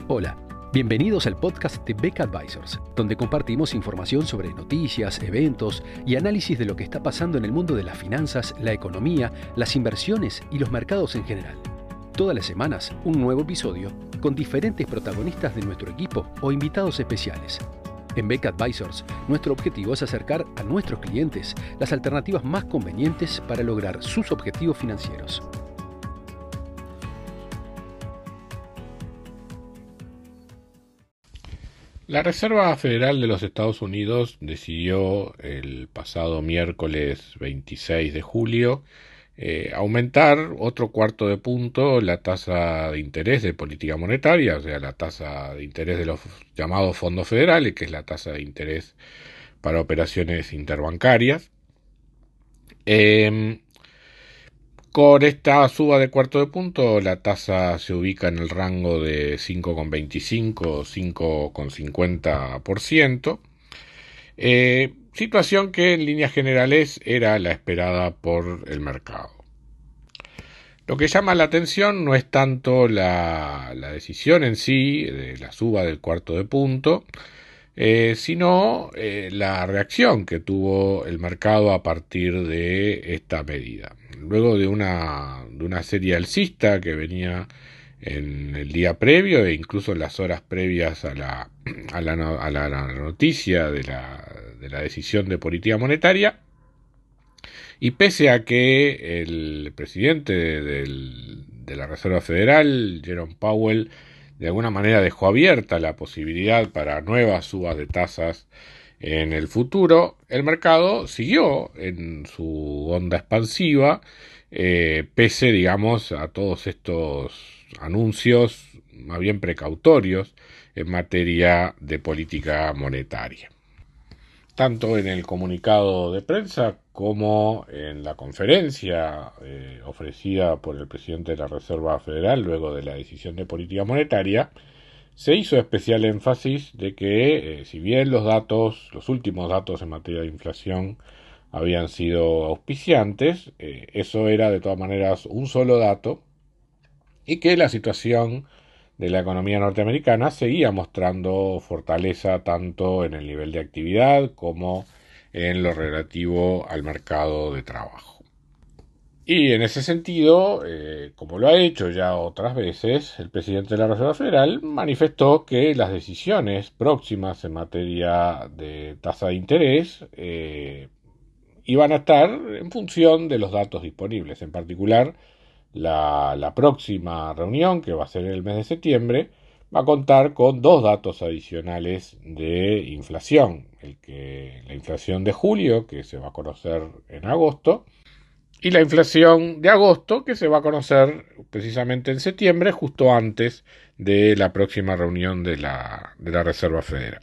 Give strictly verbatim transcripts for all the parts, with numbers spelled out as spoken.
Hola, bienvenidos al podcast de Beck Advisors, donde compartimos información sobre noticias, eventos y análisis de lo que está pasando en el mundo de las finanzas, la economía, las inversiones y los mercados en general. Todas las semanas, un nuevo episodio con diferentes protagonistas de nuestro equipo o invitados especiales. En Beck Advisors, nuestro objetivo es acercar a nuestros clientes las alternativas más convenientes para lograr sus objetivos financieros. La Reserva Federal de los Estados Unidos decidió el pasado miércoles veintiséis de julio eh, aumentar otro cuarto de punto la tasa de interés de política monetaria, o sea, la tasa de interés de los llamados fondos federales, que es la tasa de interés para operaciones interbancarias. Eh, Con esta suba de cuarto de punto, la tasa se ubica en el rango de cinco coma veinticinco o cinco coma cincuenta por ciento, eh, situación que en líneas generales era la esperada por el mercado. Lo que llama la atención no es tanto la, la decisión en sí, de la suba del cuarto de punto, Eh, sino eh, la reacción que tuvo el mercado a partir de esta medida. Luego de una, de una serie alcista que venía en el día previo e incluso en las horas previas a la, a la, a la, a la noticia de la, de la decisión de política monetaria, y pese a que el presidente del, de la Reserva Federal, Jerome Powell, de alguna manera dejó abierta la posibilidad para nuevas subas de tasas en el futuro, el mercado siguió en su onda expansiva, eh, pese, digamos, a todos estos anuncios más bien precautorios en materia de política monetaria. Tanto en el comunicado de prensa como en la conferencia eh, ofrecida por el presidente de la Reserva Federal luego de la decisión de política monetaria, se hizo especial énfasis de que eh, si bien los datos, los últimos datos en materia de inflación habían sido auspiciantes, eh, eso era de todas maneras un solo dato y que la situación de la economía norteamericana seguía mostrando fortaleza tanto en el nivel de actividad como en lo relativo al mercado de trabajo. Y en ese sentido, eh, como lo ha hecho ya otras veces, el presidente de la Reserva Federal manifestó que las decisiones próximas en materia de tasa de interés eh, iban a estar en función de los datos disponibles, en particular La, la próxima reunión, que va a ser en el mes de septiembre, va a contar con dos datos adicionales de inflación. El que, la inflación de julio, que se va a conocer en agosto, y la inflación de agosto, que se va a conocer precisamente en septiembre, justo antes de la próxima reunión de la, de la Reserva Federal.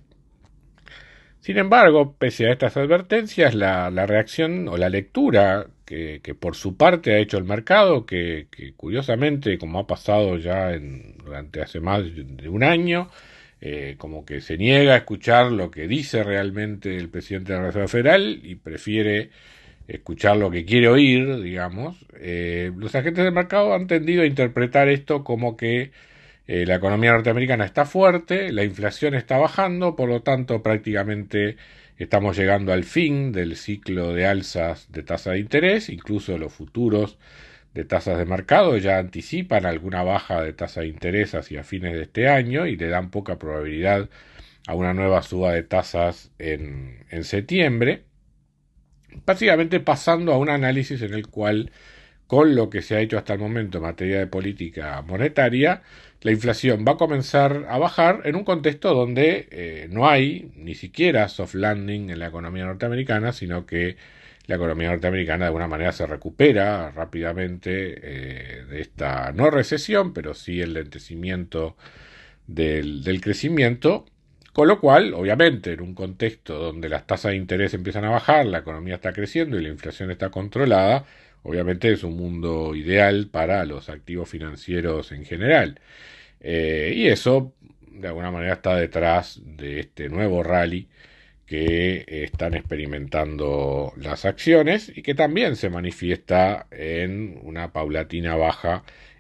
Sin embargo, pese a estas advertencias, la, la reacción o la lectura que, que por su parte ha hecho el mercado, que, que curiosamente, como ha pasado ya en, durante hace más de un año, eh, como que se niega a escuchar lo que dice realmente el presidente de la Reserva Federal y prefiere escuchar lo que quiere oír, digamos, eh, los agentes del mercado han tendido a interpretar esto como que Eh, la economía norteamericana está fuerte, la inflación está bajando, por lo tanto prácticamente estamos llegando al fin del ciclo de alzas de tasa de interés, incluso los futuros de tasas de mercado ya anticipan alguna baja de tasa de interés hacia fines de este año y le dan poca probabilidad a una nueva suba de tasas en, en septiembre, básicamente pasando a un análisis en el cual, con lo que se ha hecho hasta el momento en materia de política monetaria, la inflación va a comenzar a bajar en un contexto donde eh, no hay ni siquiera soft landing en la economía norteamericana, sino que la economía norteamericana de alguna manera se recupera rápidamente eh, de esta no recesión, pero sí el lentecimiento del, del crecimiento, con lo cual, obviamente, en un contexto donde las tasas de interés empiezan a bajar, la economía está creciendo y la inflación está controlada, obviamente es un mundo ideal para los activos financieros en general. Eh, y eso, de alguna manera, está detrás de este nuevo rally que están experimentando las acciones y que también se manifiesta en una paulatina baja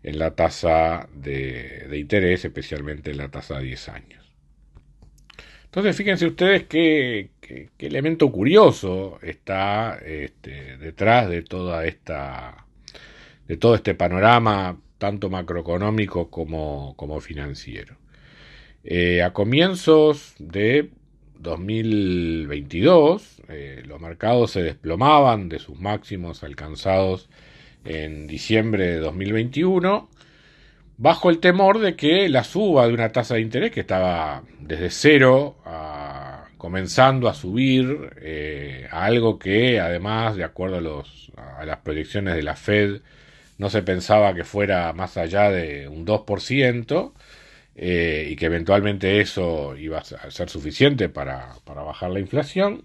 en la tasa de, de interés, especialmente en la tasa de diez años. Entonces, fíjense ustedes qué, qué, qué elemento curioso está este, detrás de toda esta, de todo este panorama, tanto macroeconómico como, como financiero. Eh, a comienzos de dos mil veintidós, eh, los mercados se desplomaban de sus máximos alcanzados en diciembre de dos mil veintiuno, bajo el temor de que la suba de una tasa de interés que estaba desde cero a, comenzando a subir eh, a algo que además, de acuerdo a, los, a las proyecciones de la Fed, no se pensaba que fuera más allá de un dos por ciento, eh, y que eventualmente eso iba a ser suficiente para, para bajar la inflación.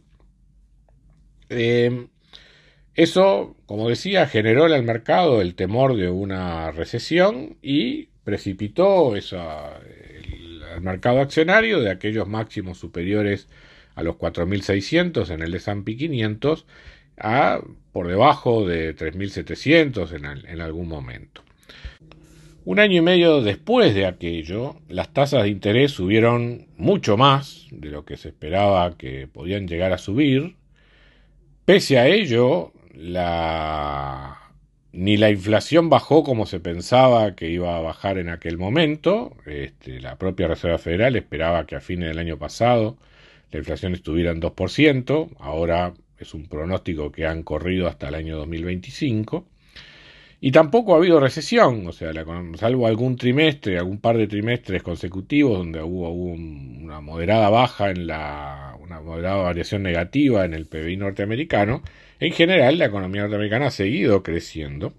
Eh, Eso, como decía, generó en el mercado el temor de una recesión y precipitó esa, el, el mercado accionario de aquellos máximos superiores a los cuatro mil seiscientos en el ese and pe quinientos a por debajo de tres mil setecientos en, en algún momento. Un año y medio después de aquello, las tasas de interés subieron mucho más de lo que se esperaba que podían llegar a subir. Pese a ello, La... ni la inflación bajó como se pensaba que iba a bajar en aquel momento. Este, la propia Reserva Federal esperaba que a fines del año pasado la inflación estuviera en dos por ciento. Ahora es un pronóstico que han corrido hasta el año dos mil veinticinco. Y tampoco ha habido recesión, o sea, la, salvo algún trimestre, algún par de trimestres consecutivos donde hubo, hubo un, una moderada baja en la, una moderada variación negativa en el pe be i norteamericano. En general, la economía norteamericana ha seguido creciendo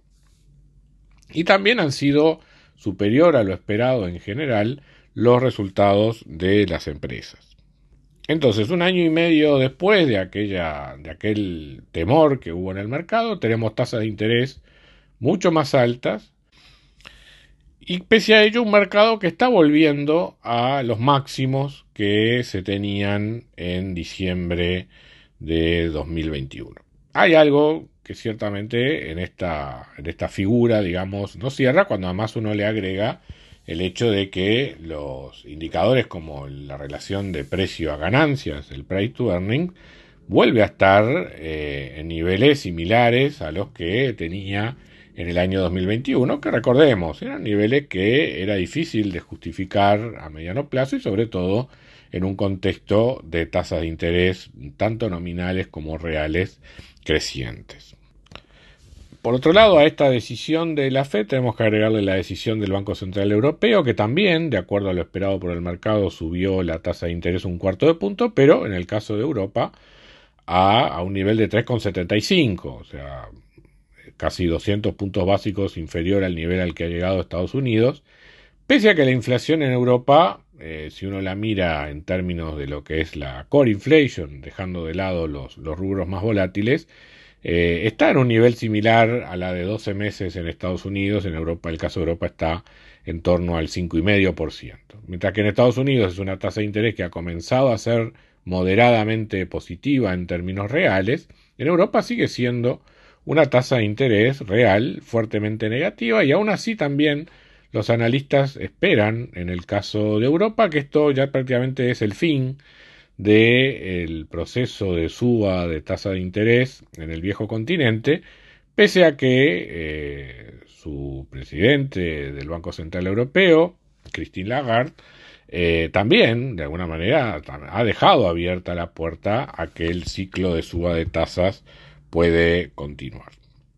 y también han sido superior a lo esperado en general los resultados de las empresas. Entonces, un año y medio después de aquella, de aquel temor que hubo en el mercado, tenemos tasas de interés mucho más altas y pese a ello un mercado que está volviendo a los máximos que se tenían en diciembre de dos mil veintiuno. Hay algo que ciertamente en esta, en esta figura, digamos, no cierra cuando además uno le agrega el hecho de que los indicadores como la relación de precio a ganancias, el price to earning, vuelve a estar eh, en niveles similares a los que tenía en el año dos mil veintiuno, que recordemos, eran niveles que era difícil de justificar a mediano plazo y sobre todo en un contexto de tasas de interés tanto nominales como reales crecientes. Por otro lado, a esta decisión de la Fed tenemos que agregarle la decisión del Banco Central Europeo, que también, de acuerdo a lo esperado por el mercado, subió la tasa de interés un cuarto de punto, pero en el caso de Europa a, a un nivel de tres coma setenta y cinco, o sea, casi doscientos puntos básicos inferior al nivel al que ha llegado Estados Unidos, pese a que la inflación en Europa, eh, si uno la mira en términos de lo que es la core inflation, dejando de lado los, los rubros más volátiles, eh, está en un nivel similar a la de doce meses en Estados Unidos. En Europa, el caso de Europa está en torno al cinco coma cinco por ciento, mientras que en Estados Unidos es una tasa de interés que ha comenzado a ser moderadamente positiva en términos reales. En Europa sigue siendo una tasa de interés real fuertemente negativa y aún así también los analistas esperan, en el caso de Europa, que esto ya prácticamente es el fin del proceso de suba de tasa de interés en el viejo continente, pese a que eh, su presidente del Banco Central Europeo, Christine Lagarde, eh, también, de alguna manera, ha dejado abierta la puerta a que el ciclo de suba de tasas puede continuar.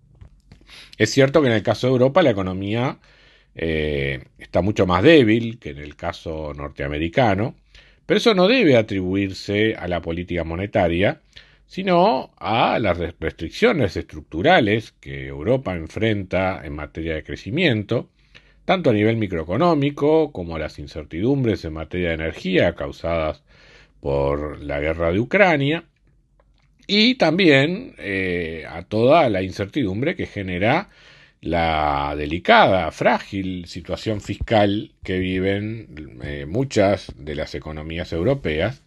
Es cierto que en el caso de Europa la economía eh, está mucho más débil que en el caso norteamericano, pero eso no debe atribuirse a la política monetaria, sino a las restricciones estructurales que Europa enfrenta en materia de crecimiento, tanto a nivel microeconómico como a las incertidumbres en materia de energía causadas por la guerra de Ucrania, y también eh, a toda la incertidumbre que genera la delicada, frágil situación fiscal que viven eh, muchas de las economías europeas,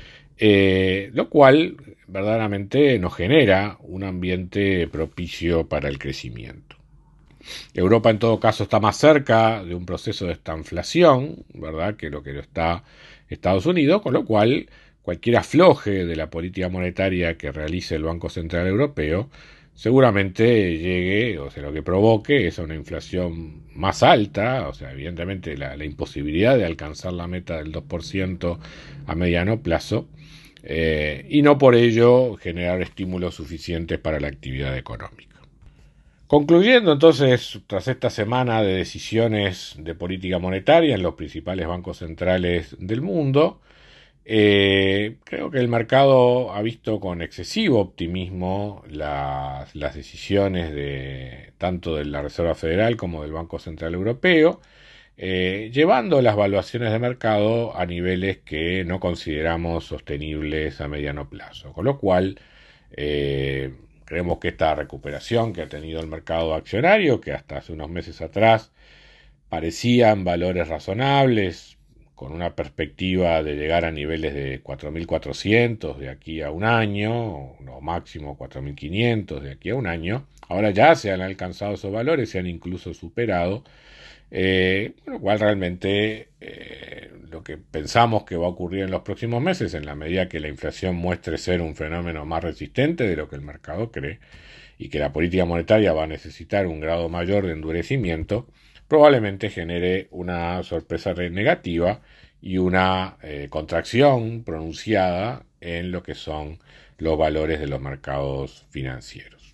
eh, lo cual verdaderamente nos genera un ambiente propicio para el crecimiento. Europa en todo caso está más cerca de un proceso de estanflación, ¿verdad?, que lo que lo está Estados Unidos, con lo cual cualquier afloje de la política monetaria que realice el Banco Central Europeo seguramente llegue, o sea, lo que provoque es una inflación más alta, o sea, evidentemente la, la imposibilidad de alcanzar la meta del dos por ciento a mediano plazo, eh, y no por ello generar estímulos suficientes para la actividad económica. Concluyendo entonces, tras esta semana de decisiones de política monetaria en los principales bancos centrales del mundo, Eh, creo que el mercado ha visto con excesivo optimismo las, las decisiones de tanto de la Reserva Federal como del Banco Central Europeo, eh, llevando las valuaciones de mercado a niveles que no consideramos sostenibles a mediano plazo. Con lo cual, eh, creemos que esta recuperación que ha tenido el mercado accionario, que hasta hace unos meses atrás parecían valores razonables, con una perspectiva de llegar a niveles de cuatro mil cuatrocientos de aquí a un año, o máximo cuatro mil quinientos de aquí a un año. Ahora ya se han alcanzado esos valores, se han incluso superado, eh, con lo cual realmente eh, lo que pensamos que va a ocurrir en los próximos meses, en la medida que la inflación muestre ser un fenómeno más resistente de lo que el mercado cree, y que la política monetaria va a necesitar un grado mayor de endurecimiento, probablemente genere una sorpresa negativa y una eh, contracción pronunciada en lo que son los valores de los mercados financieros.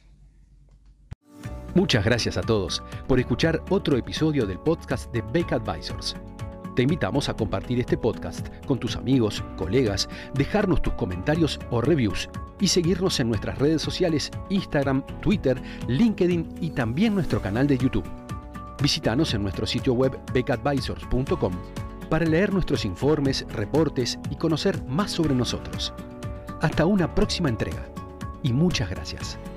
Muchas gracias a todos por escuchar otro episodio del podcast de Beck Advisors. Te invitamos a compartir este podcast con tus amigos, colegas, dejarnos tus comentarios o reviews y seguirnos en nuestras redes sociales Instagram, Twitter, LinkedIn y también nuestro canal de YouTube. Visítanos en nuestro sitio web beck advisors punto com para leer nuestros informes, reportes y conocer más sobre nosotros. Hasta una próxima entrega y muchas gracias.